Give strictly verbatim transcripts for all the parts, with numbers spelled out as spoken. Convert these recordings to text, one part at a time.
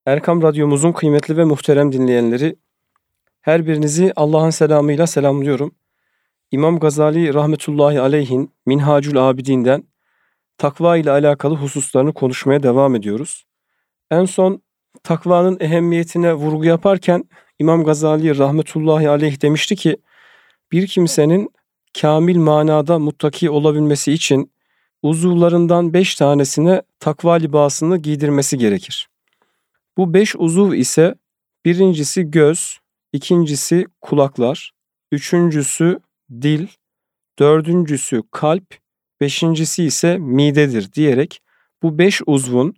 Erkam Radyomuzun kıymetli ve muhterem dinleyenleri, her birinizi Allah'ın selamıyla selamlıyorum. İmam Gazali rahmetullahi aleyhin Minhacül Abidin'den takva ile alakalı hususlarını konuşmaya devam ediyoruz. En son takvanın ehemmiyetine vurgu yaparken İmam Gazali rahmetullahi aleyh demişti ki, bir kimsenin kamil manada muttaki olabilmesi için uzuvlarından beş tanesine takva libasını giydirmesi gerekir. Bu beş uzuv ise birincisi göz, ikincisi kulaklar, üçüncüsü dil, dördüncüsü kalp, beşincisi ise midedir diyerek bu beş uzvun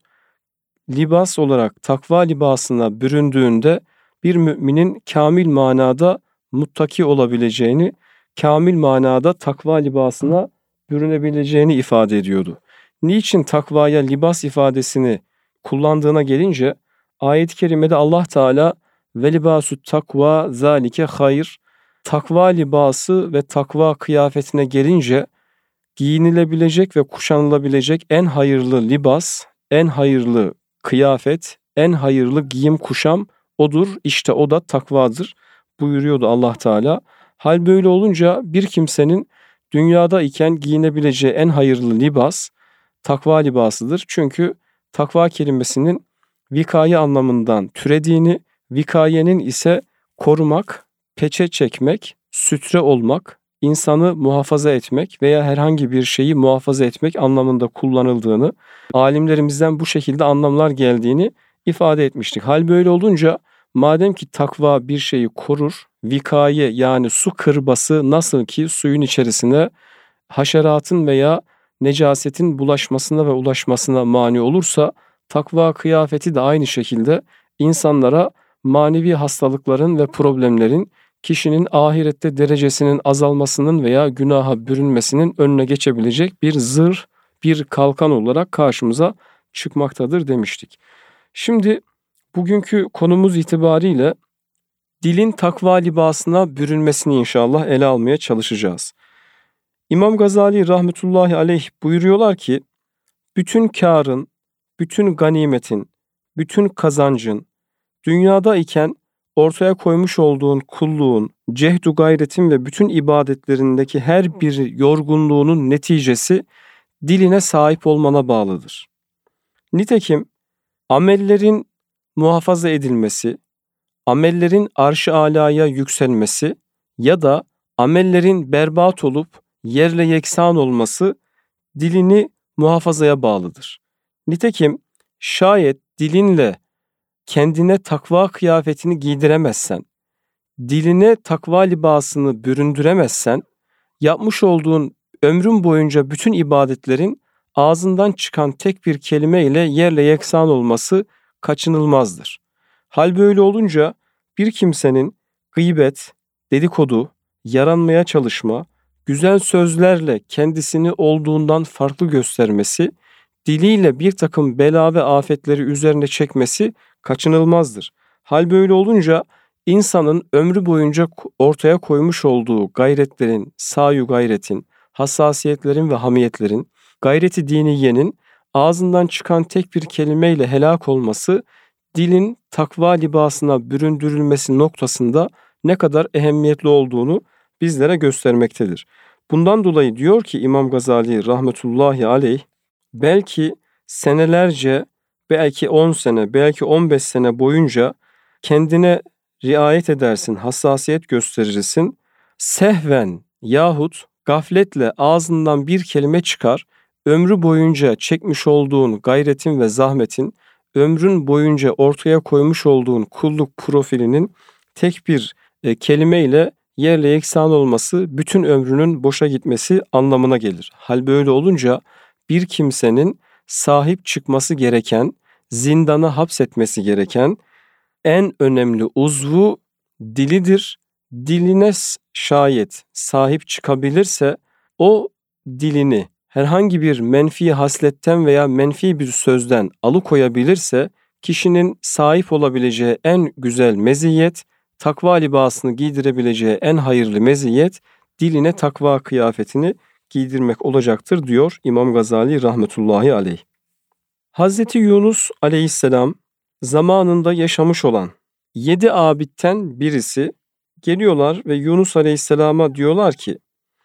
libas olarak takva libasına büründüğünde bir müminin kamil manada muttaki olabileceğini, kamil manada takva libasına bürünebileceğini ifade ediyordu. Niçin takvaya libas ifadesini kullandığına gelince, ayet-i kerimede Allah Teala ve libasut takva zalike hayır, takva libası ve takva kıyafetine gelince giyinilebilecek ve kuşanılabilecek en hayırlı libas, en hayırlı kıyafet, en hayırlı giyim kuşam odur, işte o da takvadır buyuruyordu Allah Teala. Hal böyle olunca bir kimsenin dünyada iken giyinebileceği en hayırlı libas takva libasıdır. Çünkü takva kelimesinin vikaye anlamından türediğini, vikayenin ise korumak, peçe çekmek, sütre olmak, insanı muhafaza etmek veya herhangi bir şeyi muhafaza etmek anlamında kullanıldığını, alimlerimizden bu şekilde anlamlar geldiğini ifade etmiştik. Hal böyle olunca madem ki takva bir şeyi korur, vikaye yani su kırbası nasıl ki suyun içerisine haşeratın veya necasetin bulaşmasına ve ulaşmasına mani olursa, takva kıyafeti de aynı şekilde insanlara manevi hastalıkların ve problemlerin, kişinin ahirette derecesinin azalmasının veya günaha bürünmesinin önüne geçebilecek bir zırh, bir kalkan olarak karşımıza çıkmaktadır demiştik. Şimdi bugünkü konumuz itibariyle dilin takva libasına bürünmesini inşallah ele almaya çalışacağız. İmam Gazali rahmetullahi aleyh buyuruyorlar ki, bütün kârın, bütün ganimetin, bütün kazancın, dünyada iken ortaya koymuş olduğun kulluğun, cehdu gayretin ve bütün ibadetlerindeki her bir yorgunluğunun neticesi diline sahip olmana bağlıdır. Nitekim amellerin muhafaza edilmesi, amellerin arş-ı alaya yükselmesi ya da amellerin berbat olup yerle yeksan olması dilini muhafazaya bağlıdır. Nitekim şayet dilinle kendine takva kıyafetini giydiremezsen, diline takva libasını büründüremezsen, yapmış olduğun ömrün boyunca bütün ibadetlerin ağzından çıkan tek bir kelime ile yerle yeksan olması kaçınılmazdır. Hal böyle olunca bir kimsenin gıybet, dedikodu, yaranmaya çalışma, güzel sözlerle kendisini olduğundan farklı göstermesi, diliyle bir takım bela ve afetleri üzerine çekmesi kaçınılmazdır. Hal böyle olunca insanın ömrü boyunca ortaya koymuş olduğu gayretlerin, sayu gayretin, hassasiyetlerin ve hamiyetlerin, gayreti diniyenin ağzından çıkan tek bir kelimeyle helak olması, dilin takva libasına büründürülmesi noktasında ne kadar ehemmiyetli olduğunu bizlere göstermektedir. Bundan dolayı diyor ki İmam Gazali rahmetullahi aleyh, belki senelerce, belki on sene, belki on beş sene boyunca kendine riayet edersin, hassasiyet gösterirsin. Sehven yahut gafletle ağzından bir kelime çıkar, ömrü boyunca çekmiş olduğun gayretin ve zahmetin, ömrün boyunca ortaya koymuş olduğun kulluk profilinin tek bir e, kelimeyle yerle yeksan olması, bütün ömrünün boşa gitmesi anlamına gelir. Hal böyle olunca bir kimsenin sahip çıkması gereken, zindana hapsetmesi gereken en önemli uzvu dilidir. Diline şayet sahip çıkabilirse, o dilini herhangi bir menfi hasletten veya menfi bir sözden alıkoyabilirse, kişinin sahip olabileceği en güzel meziyet, takva libasını giydirebileceği en hayırlı meziyet, diline takva kıyafetini giydirmek olacaktır diyor İmam Gazali rahmetullahi aleyh. Hazreti Yunus aleyhisselam zamanında yaşamış olan yedi abitten birisi geliyorlar ve Yunus Aleyhisselam'a diyorlar ki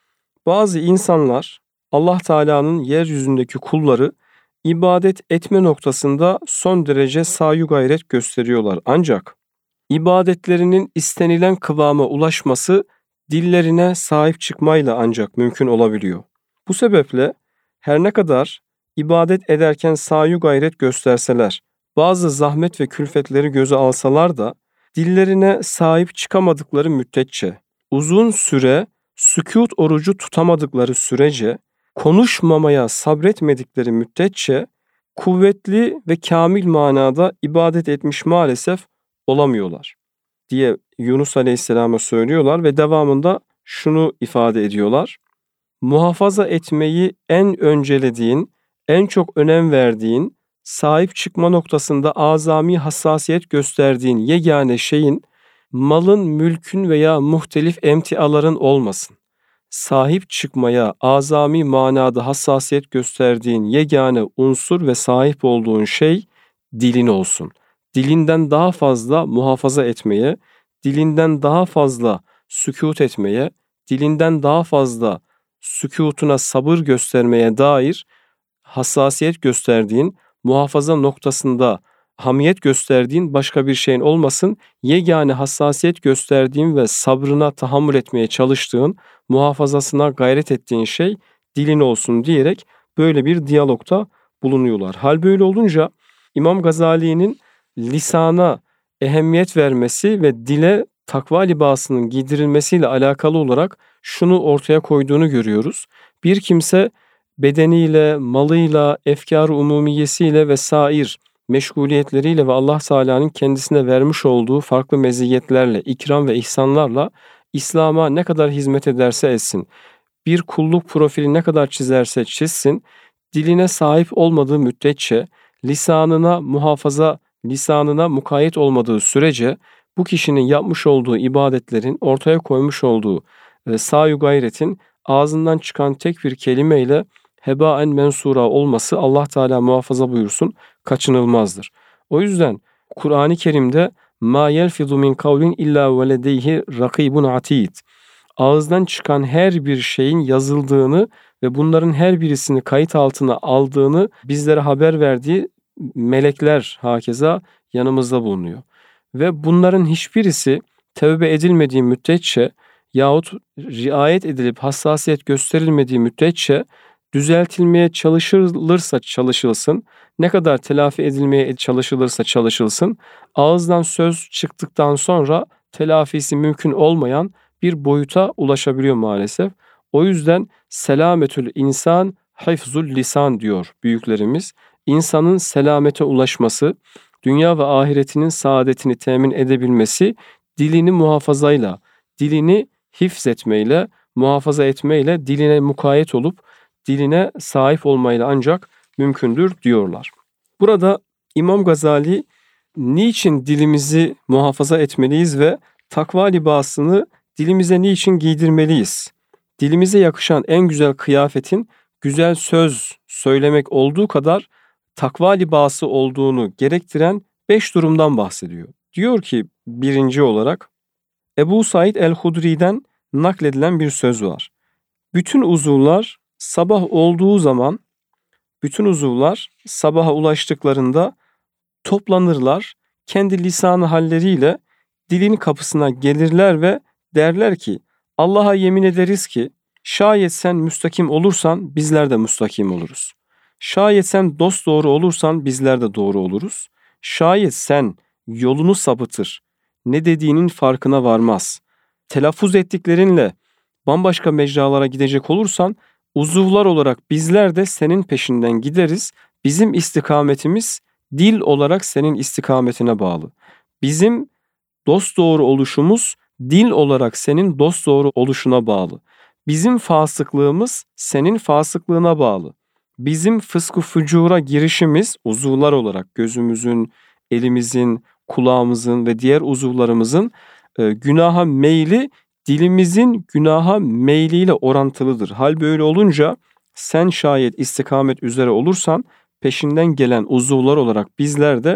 bazı insanlar Allah Teala'nın yeryüzündeki kulları ibadet etme noktasında son derece sayu gayret gösteriyorlar. Ancak ibadetlerinin istenilen kıvama ulaşması dillerine sahip çıkmayla ancak mümkün olabiliyor. Bu sebeple her ne kadar ibadet ederken sayu gayret gösterseler, bazı zahmet ve külfetleri göze alsalar da dillerine sahip çıkamadıkları müddetçe, uzun süre sükût orucu tutamadıkları sürece, konuşmamaya sabretmedikleri müddetçe kuvvetli ve kamil manada ibadet etmiş maalesef olamıyorlar diye Yunus Aleyhisselam'a söylüyorlar ve devamında şunu ifade ediyorlar. Muhafaza etmeyi en öncelediğin, en çok önem verdiğin, sahip çıkma noktasında azami hassasiyet gösterdiğin yegane şeyin malın, mülkün veya muhtelif emtiaların olmasın. Sahip çıkmaya azami manada hassasiyet gösterdiğin yegane unsur ve sahip olduğun şey dilin olsun. Dilinden daha fazla muhafaza etmeye, dilinden daha fazla sükût etmeye, dilinden daha fazla sükûtuna sabır göstermeye dair hassasiyet gösterdiğin, muhafaza noktasında hamiyet gösterdiğin başka bir şeyin olmasın. Yegane hassasiyet gösterdiğin ve sabrına tahammül etmeye çalıştığın, muhafazasına gayret ettiğin şey dilin olsun diyerek böyle bir diyalogta bulunuyorlar. Hal böyle olunca İmam Gazali'nin lisana ehemmiyet vermesi ve dile takva libasının giydirilmesiyle alakalı olarak şunu ortaya koyduğunu görüyoruz. Bir kimse bedeniyle, malıyla, efkar-ı umumiyesiyle vesair meşguliyetleriyle ve Allah Teala'nın kendisine vermiş olduğu farklı meziyetlerle, ikram ve ihsanlarla İslam'a ne kadar hizmet ederse etsin, bir kulluk profili ne kadar çizerse çizsin, diline sahip olmadığı müddetçe, lisanına muhafaza, lisanına mukayyet olmadığı sürece bu kişinin yapmış olduğu ibadetlerin, ortaya koymuş olduğu e, sayu gayretin ağzından çıkan tek bir kelimeyle hebaen mensura olması Allah Teala muhafaza buyursun kaçınılmazdır. O yüzden Kur'an-ı Kerim'de ma yelfizu min kavlin illa ve ledeyhi rakibun atid. Ağızdan çıkan her bir şeyin yazıldığını ve bunların her birisini kayıt altına aldığını bizlere haber verdiği melekler hakeza yanımızda bulunuyor. Ve bunların hiçbirisi tevbe edilmediği müddetçe yahut riayet edilip hassasiyet gösterilmediği müddetçe düzeltilmeye çalışılırsa çalışılsın, ne kadar telafi edilmeye çalışılırsa çalışılsın, ağızdan söz çıktıktan sonra telafisi mümkün olmayan bir boyuta ulaşabiliyor maalesef. O yüzden selametül insan hifzul lisan diyor büyüklerimiz. İnsanın selamete ulaşması, dünya ve ahiretinin saadetini temin edebilmesi dilini muhafazayla, dilini hifzetmeyle, muhafaza etmeyle, diline mukayyet olup diline sahip olmayla ancak mümkündür diyorlar. Burada İmam Gazali niçin dilimizi muhafaza etmeliyiz ve takva libasını dilimize niçin giydirmeliyiz? Dilimize yakışan en güzel kıyafetin güzel söz söylemek olduğu kadar takva libası olduğunu gerektiren beş durumdan bahsediyor. Diyor ki birinci olarak Ebu Said el-Hudri'den nakledilen bir söz var. Bütün uzuvlar sabah olduğu zaman, bütün uzuvlar sabaha ulaştıklarında toplanırlar, kendi lisanı halleriyle dilin kapısına gelirler ve derler ki Allah'a yemin ederiz ki şayet sen müstakim olursan bizler de müstakim oluruz. Şayet sen dosdoğru olursan bizler de doğru oluruz. Şayet sen yolunu sapıtır, ne dediğinin farkına varmaz, telaffuz ettiklerinle bambaşka mecralara gidecek olursan uzuvlar olarak bizler de senin peşinden gideriz. Bizim istikametimiz dil olarak senin istikametine bağlı. Bizim dosdoğru oluşumuz dil olarak senin dosdoğru oluşuna bağlı. Bizim fasıklığımız senin fasıklığına bağlı. Bizim fıskı fücura girişimiz uzuvlar olarak gözümüzün, elimizin, kulağımızın ve diğer uzuvlarımızın e, günaha meyli dilimizin günaha meyliyle orantılıdır. Hal böyle olunca sen şayet istikamet üzere olursan peşinden gelen uzuvlar olarak bizler de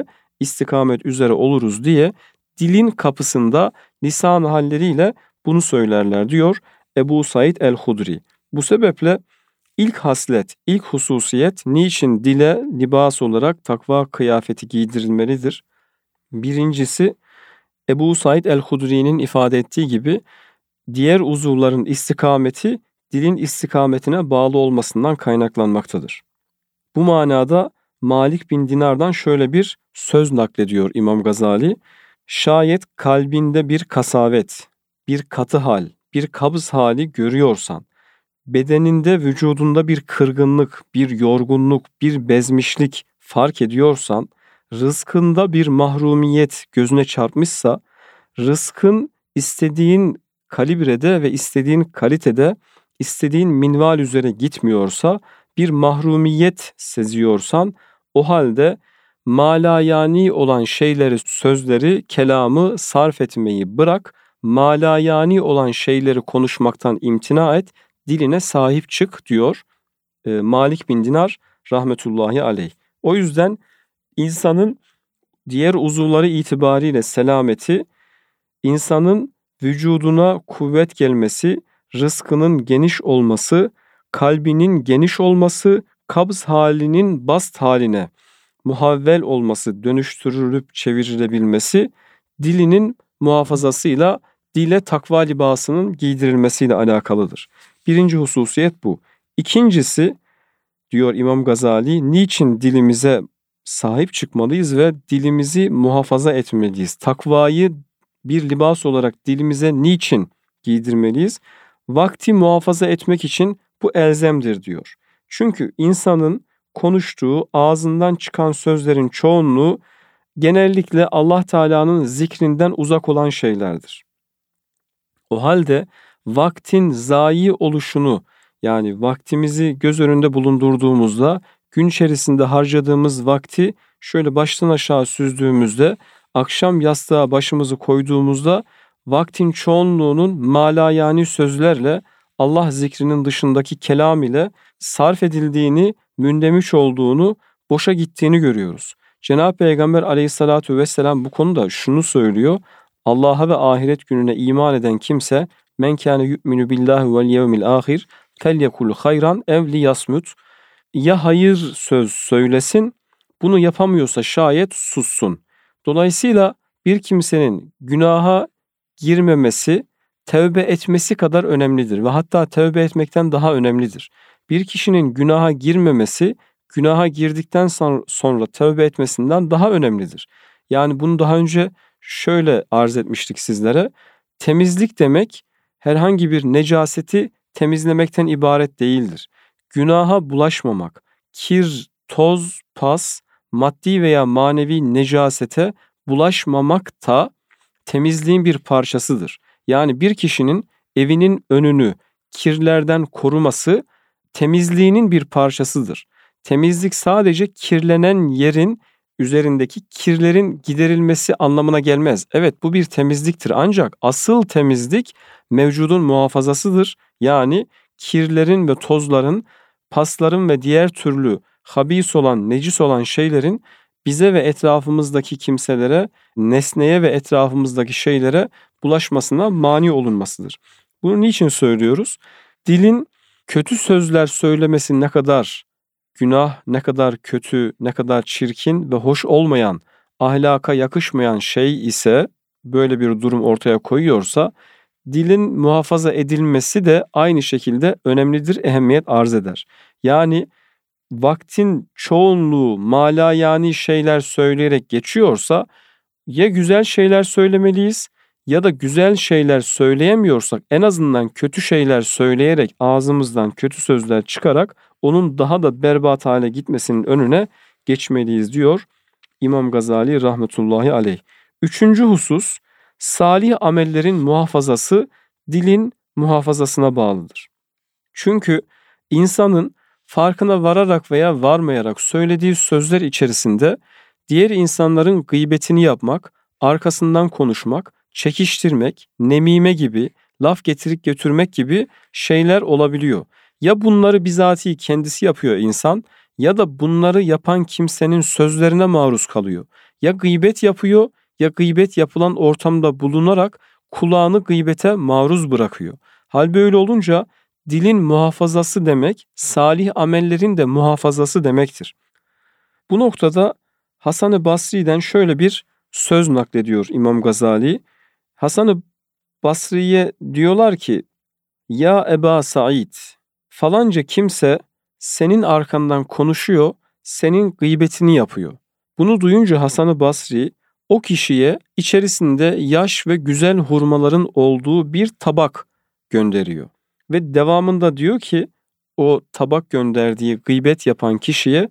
istikamet üzere oluruz diye dilin kapısında lisan halleriyle bunu söylerler diyor Ebu Said el-Hudri. Bu sebeple ilk haslet, ilk hususiyet niçin dile libas olarak takva kıyafeti giydirilmelidir? Birincisi Ebu Said el-Hudri'nin ifade ettiği gibi diğer uzuvların istikameti dilin istikametine bağlı olmasından kaynaklanmaktadır. Bu manada Malik bin Dinar'dan şöyle bir söz naklediyor İmam Gazali. Şayet kalbinde bir kasavet, bir katı hal, bir kabız hali görüyorsan, bedeninde, vücudunda bir kırgınlık, bir yorgunluk, bir bezmişlik fark ediyorsan, rızkında bir mahrumiyet gözüne çarpmışsa, rızkın istediğin kalibrede ve istediğin kalitede, istediğin minval üzere gitmiyorsa, bir mahrumiyet seziyorsan, o halde malayani olan şeyleri, sözleri, kelamı sarf etmeyi bırak, malayani olan şeyleri konuşmaktan imtina et, diline sahip çık diyor e, Malik bin Dinar rahmetullahi aleyh. O yüzden insanın diğer uzuvları itibariyle selameti, insanın vücuduna kuvvet gelmesi, rızkının geniş olması, kalbinin geniş olması, kabz halinin bast haline muhavvel olması, dönüştürülüp çevirilebilmesi, dilinin muhafazasıyla dile takva libasının giydirilmesiyle alakalıdır. Birinci hususiyet bu. İkincisi diyor İmam Gazali, niçin dilimize sahip çıkmalıyız ve dilimizi muhafaza etmeliyiz? Takvayı bir libas olarak dilimize niçin giydirmeliyiz? Vakti muhafaza etmek için bu elzemdir diyor. Çünkü insanın konuştuğu, ağzından çıkan sözlerin çoğunluğu genellikle Allah Teala'nın zikrinden uzak olan şeylerdir. O halde vaktin zayi oluşunu, yani vaktimizi göz önünde bulundurduğumuzda, gün içerisinde harcadığımız vakti şöyle baştan aşağı süzdüğümüzde, akşam yastığa başımızı koyduğumuzda vaktin çoğunluğunun malayani sözlerle, Allah zikrinin dışındaki kelam ile sarf edildiğini, mündemiş olduğunu, boşa gittiğini görüyoruz. Cenab-ı Peygamber aleyhissalatu vesselam bu konuda şunu söylüyor: Allah'a ve ahiret gününe iman eden kimse men kâne yu'minu billahi vel yevmil ahir felyekul hayran ev liyasmut, ya hayır söz söylesin, bunu yapamıyorsa şayet sussun. Dolayısıyla bir kimsenin günaha girmemesi, tevbe etmesi kadar önemlidir ve hatta tevbe etmekten daha önemlidir. Bir kişinin günaha girmemesi, günaha girdikten sonra tevbe etmesinden daha önemlidir. Yani bunu daha önce şöyle arz etmiştik sizlere. Temizlik demek herhangi bir necaseti temizlemekten ibaret değildir. Günaha bulaşmamak, kir, toz, pas, maddi veya manevi necasete bulaşmamak da temizliğin bir parçasıdır. Yani bir kişinin evinin önünü kirlerden koruması temizliğinin bir parçasıdır. Temizlik sadece kirlenen yerin üzerindeki kirlerin giderilmesi anlamına gelmez. Evet, bu bir temizliktir, ancak asıl temizlik mevcudun muhafazasıdır. Yani kirlerin ve tozların, pasların ve diğer türlü habis olan, necis olan şeylerin bize ve etrafımızdaki kimselere, nesneye ve etrafımızdaki şeylere bulaşmasına mani olunmasıdır. Bunu niçin söylüyoruz? Dilin kötü sözler söylemesi ne kadar günah, ne kadar kötü, ne kadar çirkin ve hoş olmayan, ahlaka yakışmayan şey ise, böyle bir durum ortaya koyuyorsa, dilin muhafaza edilmesi de aynı şekilde önemlidir, ehemmiyet arz eder. Yani vaktin çoğunluğu malayani şeyler söyleyerek geçiyorsa, ya güzel şeyler söylemeliyiz ya da güzel şeyler söyleyemiyorsak en azından kötü şeyler söyleyerek, ağzımızdan kötü sözler çıkarak onun daha da berbat hale gitmesinin önüne geçmeliyiz diyor İmam Gazali rahmetullahi aleyh. Üçüncü husus, salih amellerin muhafazası dilin muhafazasına bağlıdır. Çünkü insanın farkına vararak veya varmayarak söylediği sözler içerisinde diğer insanların gıybetini yapmak, arkasından konuşmak, çekiştirmek, nemime gibi, laf getirip götürmek gibi şeyler olabiliyor. Ya bunları bizatihi kendisi yapıyor insan, ya da bunları yapan kimsenin sözlerine maruz kalıyor. Ya gıybet yapıyor ya gıybet yapılan ortamda bulunarak kulağını gıybete maruz bırakıyor. Hal böyle olunca dilin muhafazası demek, salih amellerin de muhafazası demektir. Bu noktada Hasan-ı Basri'den şöyle bir söz naklediyor İmam Gazali. Hasan-ı Basri'ye diyorlar ki, ya Eba Said, falanca kimse senin arkandan konuşuyor, senin gıybetini yapıyor. Bunu duyunca Hasan-ı Basri o kişiye içerisinde yaş ve güzel hurmaların olduğu bir tabak gönderiyor. Ve devamında diyor ki o tabak gönderdiği gıybet yapan kişiye,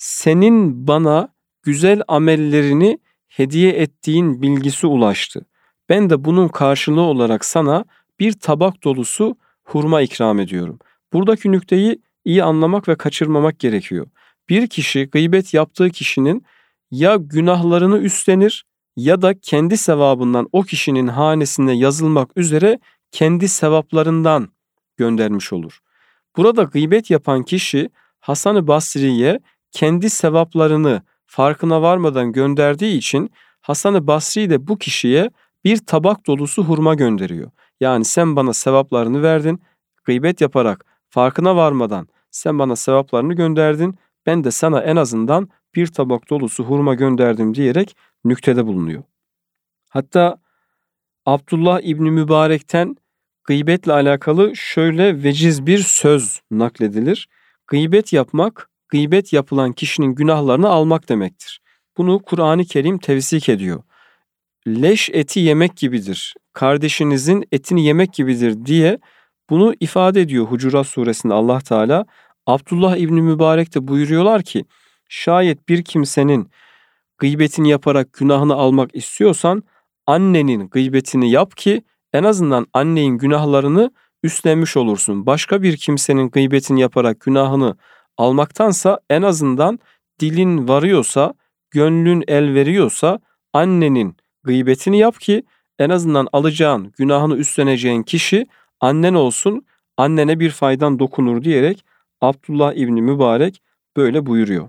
senin bana güzel amellerini hediye ettiğin bilgisi ulaştı. Ben de bunun karşılığı olarak sana bir tabak dolusu hurma ikram ediyorum. Buradaki nükteyi iyi anlamak ve kaçırmamak gerekiyor. Bir kişi gıybet yaptığı kişinin ya günahlarını üstlenir ya da kendi sevabından o kişinin hanesine yazılmak üzere kendi sevaplarından göndermiş olur. Burada gıybet yapan kişi Hasan-ı Basri'ye kendi sevaplarını farkına varmadan gönderdiği için Hasan-ı Basri de bu kişiye bir tabak dolusu hurma gönderiyor. Yani sen bana sevaplarını verdin, gıybet yaparak farkına varmadan sen bana sevaplarını gönderdin, ben de sana en azından bir tabak dolusu hurma gönderdim diyerek nüktede bulunuyor. Hatta Abdullah İbni Mübarek'ten gıybetle alakalı şöyle veciz bir söz nakledilir. Gıybet yapmak, gıybet yapılan kişinin günahlarını almak demektir. Bunu Kur'an-ı Kerim tevsik ediyor. Leş eti yemek gibidir, kardeşinizin etini yemek gibidir diye bunu ifade ediyor Hucurat suresinde Allah Teala. Abdullah İbni Mübarek de buyuruyorlar ki, şayet bir kimsenin gıybetini yaparak günahını almak istiyorsan annenin gıybetini yap ki en azından annenin günahlarını üstlenmiş olursun. Başka bir kimsenin gıybetini yaparak günahını almaktansa en azından dilin varıyorsa, gönlün el veriyorsa annenin gıybetini yap ki en azından alacağın, günahını üstleneceğin kişi annen olsun, annene bir faydan dokunur diyerek Abdullah İbni Mübarek böyle buyuruyor.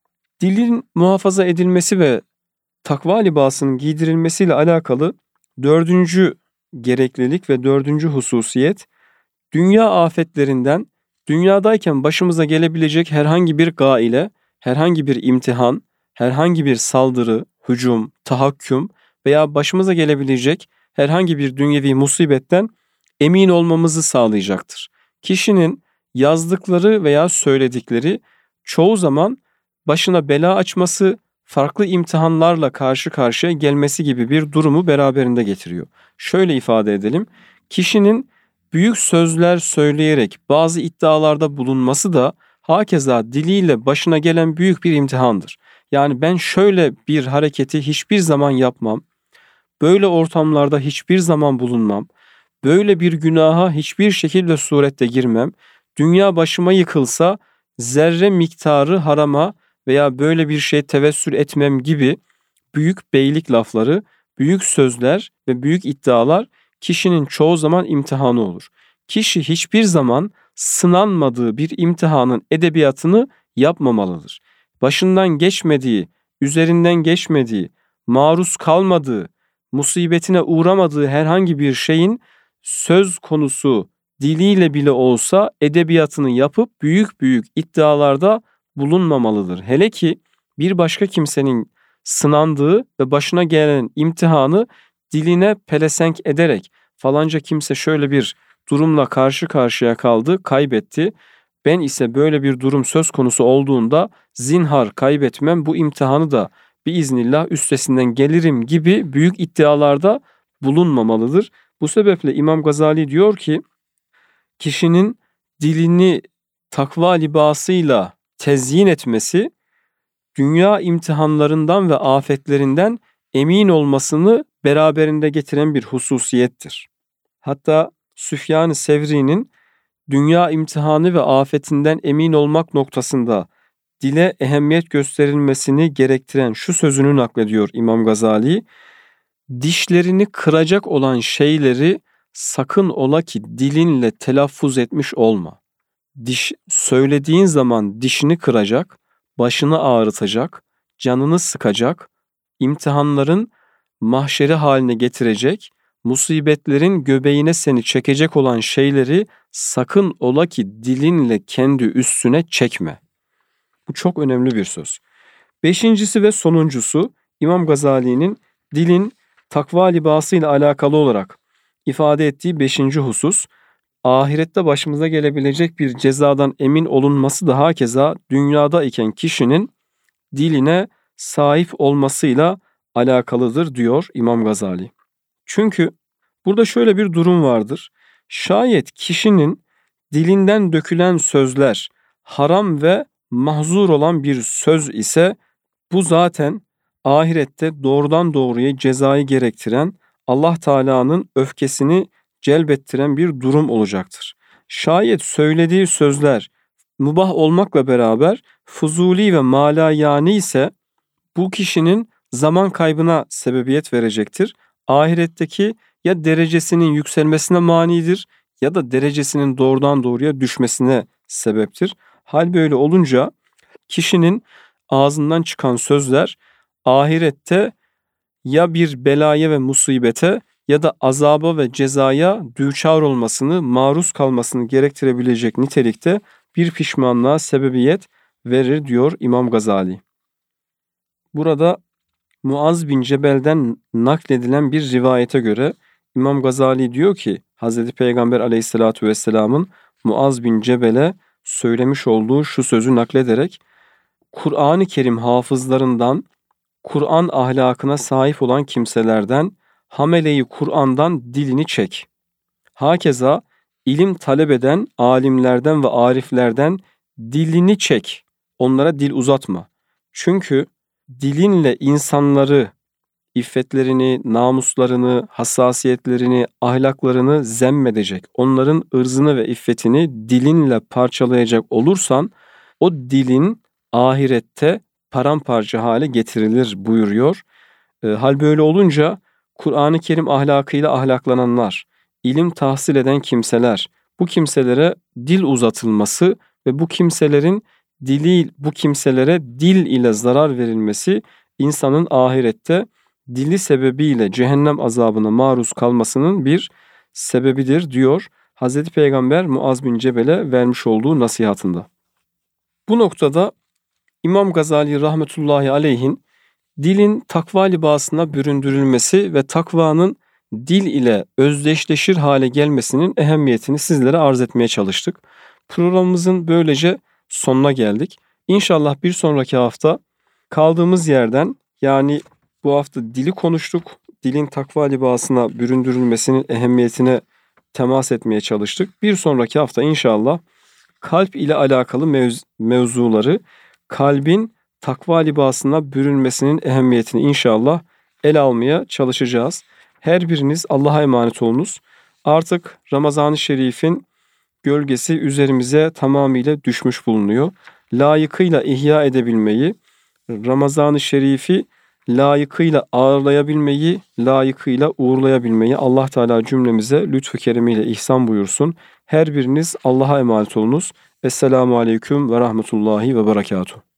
Dilin muhafaza edilmesi ve takva libasının giydirilmesiyle alakalı dördüncü gereklilik ve dördüncü hususiyet, dünya afetlerinden, dünyadayken başımıza gelebilecek herhangi bir gaile, herhangi bir imtihan, herhangi bir saldırı, hücum, tahakküm veya başımıza gelebilecek herhangi bir dünyevi musibetten emin olmamızı sağlayacaktır. Kişinin yazdıkları veya söyledikleri çoğu zaman başına bela açması, farklı imtihanlarla karşı karşıya gelmesi gibi bir durumu beraberinde getiriyor. Şöyle ifade edelim, kişinin büyük sözler söyleyerek bazı iddialarda bulunması da hakeza diliyle başına gelen büyük bir imtihandır. Yani ben şöyle bir hareketi hiçbir zaman yapmam, böyle ortamlarda hiçbir zaman bulunmam, böyle bir günaha hiçbir şekilde surette girmem, dünya başıma yıkılsa zerre miktarı harama veya böyle bir şey tevessül etmem gibi büyük beylik lafları, büyük sözler ve büyük iddialar kişinin çoğu zaman imtihanı olur. Kişi hiçbir zaman sınanmadığı bir imtihanın edebiyatını yapmamalıdır. Başından geçmediği, üzerinden geçmediği, maruz kalmadığı, musibetine uğramadığı herhangi bir şeyin söz konusu diliyle bile olsa edebiyatını yapıp büyük büyük iddialarda bulunmamalıdır. Hele ki bir başka kimsenin sınandığı ve başına gelen imtihanı diline pelesenk ederek falanca kimse şöyle bir durumla karşı karşıya kaldı, kaybetti. Ben ise böyle bir durum söz konusu olduğunda zinhar kaybetmem, bu imtihanı da biiznillah üstesinden gelirim gibi büyük iddialarda bulunmamalıdır. Bu sebeple İmam Gazali diyor ki, kişinin dilini takva libasıyla tezyin etmesi, dünya imtihanlarından ve afetlerinden emin olmasını beraberinde getiren bir hususiyettir. Hatta Süfyan-ı Sevri'nin dünya imtihanı ve afetinden emin olmak noktasında dile ehemmiyet gösterilmesini gerektiren şu sözünü naklediyor İmam Gazali. Dişlerini kıracak olan şeyleri sakın ola ki dilinle telaffuz etmiş olma. Diş söylediğin zaman dişini kıracak, başını ağrıtacak, canını sıkacak, imtihanların mahşeri haline getirecek, musibetlerin göbeğine seni çekecek olan şeyleri sakın ola ki dilinle kendi üstüne çekme. Bu çok önemli bir söz. Beşincisi ve sonuncusu İmam Gazali'nin dilin takva libasıyla alakalı olarak ifade ettiği beşinci husus, ahirette başımıza gelebilecek bir cezadan emin olunması da hakeza dünyada iken kişinin diline sahip olmasıyla alakalıdır diyor İmam Gazali. Çünkü burada şöyle bir durum vardır. Şayet kişinin dilinden dökülen sözler haram ve mahzur olan bir söz ise bu zaten ahirette doğrudan doğruya cezayı gerektiren, Allah Teala'nın öfkesini celbettiren bir durum olacaktır. Şayet söylediği sözler mübah olmakla beraber fuzuli ve malayani ise bu kişinin zaman kaybına sebebiyet verecektir. Ahiretteki ya derecesinin yükselmesine manidir ya da derecesinin doğrudan doğruya düşmesine sebeptir. Hal böyle olunca kişinin ağzından çıkan sözler ahirette ya bir belaya ve musibete ya da azaba ve cezaya düçar olmasını, maruz kalmasını gerektirebilecek nitelikte bir pişmanlığa sebebiyet verir diyor İmam Gazali. Burada Muaz bin Cebel'den nakledilen bir rivayete göre İmam Gazali diyor ki Hazreti Peygamber Aleyhisselatü Vesselam'ın Muaz bin Cebel'e söylemiş olduğu şu sözü naklederek Kur'an-ı Kerim hafızlarından, Kur'an ahlakına sahip olan kimselerden, hameleyi Kur'an'dan dilini çek. Hakeza ilim talep eden alimlerden ve ariflerden dilini çek. Onlara dil uzatma. Çünkü dilinle insanları, iffetlerini, namuslarını, hassasiyetlerini, ahlaklarını zemmedecek, onların ırzını ve iffetini dilinle parçalayacak olursan o dilin ahirette paramparça hale getirilir buyuruyor. E, hal böyle olunca Kur'an-ı Kerim ahlakıyla ahlaklananlar, ilim tahsil eden kimseler, bu kimselere dil uzatılması ve bu kimselerin dili, bu kimselere dil ile zarar verilmesi insanın ahirette dili sebebiyle cehennem azabına maruz kalmasının bir sebebidir diyor Hazreti Peygamber Muaz bin Cebel'e vermiş olduğu nasihatında. Bu noktada İmam Gazali rahmetullahi aleyhin dilin takva libasına büründürülmesi ve takvanın dil ile özdeşleşir hale gelmesinin ehemmiyetini sizlere arz etmeye çalıştık. Programımızın böylece sonuna geldik. İnşallah bir sonraki hafta kaldığımız yerden, yani bu hafta dili konuştuk. Dilin takva libasına büründürülmesinin ehemmiyetine temas etmeye çalıştık. Bir sonraki hafta inşallah kalp ile alakalı mevz- mevzuları, kalbin takva libasına bürünmesinin ehemmiyetini inşallah ele almaya çalışacağız. Her biriniz Allah'a emanet olunuz. Artık Ramazan-ı Şerif'in gölgesi üzerimize tamamıyla düşmüş bulunuyor. Layıkıyla ihya edebilmeyi, Ramazan-ı Şerif'i layıkıyla ağırlayabilmeyi, layıkıyla uğurlayabilmeyi Allah Teala cümlemize lütfu keremiyle ihsan buyursun. Her biriniz Allah'a emanet olunuz. Esselamu Aleyküm ve Rahmetullahi ve Berekatuhu.